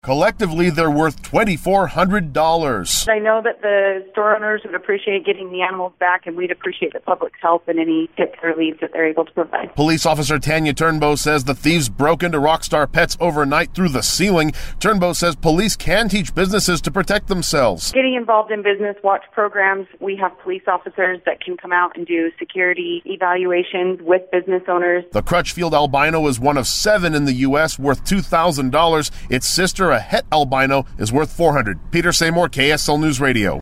Collectively, they're worth $2,400. I know that the store owners would appreciate getting the animals back, and we'd appreciate the public's help in any tips or leads that they're able to provide. Police officer Tanya Turnbow says the thieves broke into Rockstar Pets overnight through the ceiling. Turnbow says police can teach businesses to protect themselves. Getting involved in business watch programs, we have police officers that can come out and do security evaluations with business owners. The Crutchfield albino is one of 7 in the U.S., worth $2,000. Its sister, a het albino, is worth $400. Peter Seymour, KSL News Radio.